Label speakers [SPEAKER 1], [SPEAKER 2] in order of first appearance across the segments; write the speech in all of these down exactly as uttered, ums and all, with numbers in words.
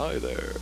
[SPEAKER 1] Hi there.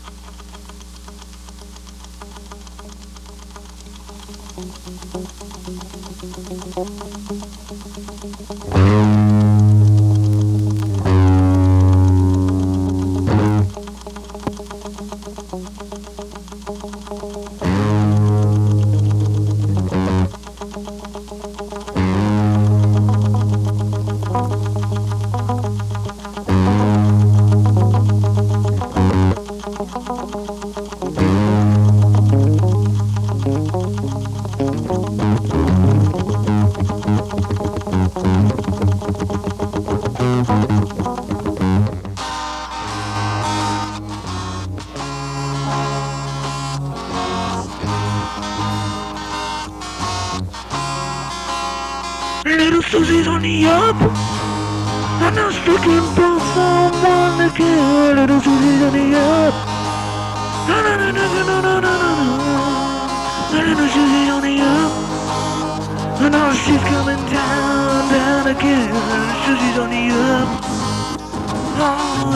[SPEAKER 2] Little Susie's on the up, and I'm looking for someone to care. Little Susie's on the up, no no no no no no no no no. Little Susie's on the up, and now she's coming down, down again. Little Susie's on the up, oh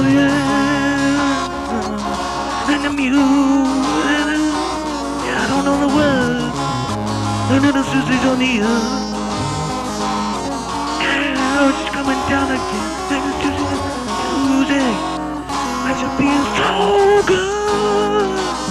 [SPEAKER 2] yeah. And the music, yeah, I don't know the words. And little Susie's on the up. Oh, it's coming down again. Little Susie, music makes it feel so good.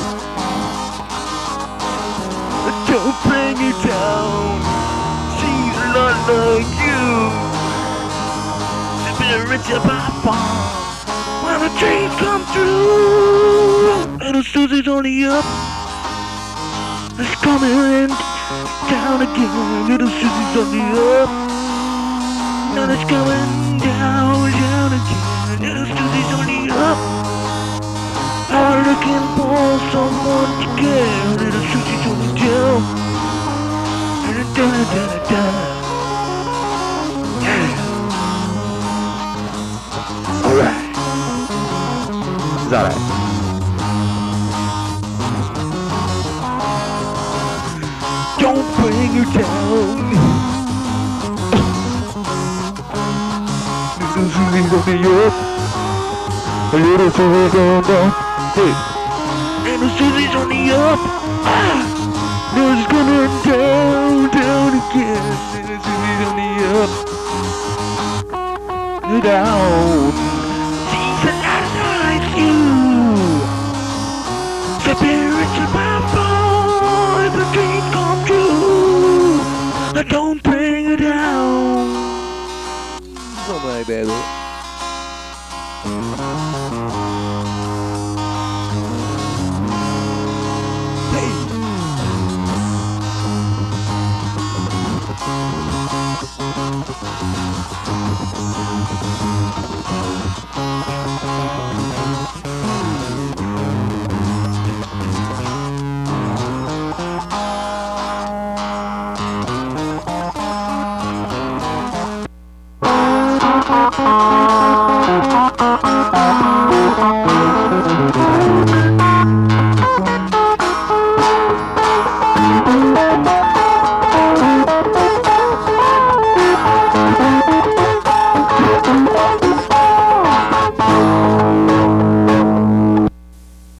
[SPEAKER 2] But don't bring it down. She's a lot like you. She's been a richer papa. When the dreams come true. Little Susie's on the up. It's coming down again. Little Susie's on the up. Now it's going down, down again. Little Susie's on the up. I'm looking for someone to care. Little Susie's on the down. Da da da da da. Yeah. Alright. It's alright. Don't bring her down. Little Susie's on the up. Little Susie's on down. Hey. Little Susie's on the up. Ah. Now it's coming down, down again. Little Susie's on the up. Down. She's a lot like you. Spiritual papa, if a dream come true, don't bring her down. Something like that. Hey.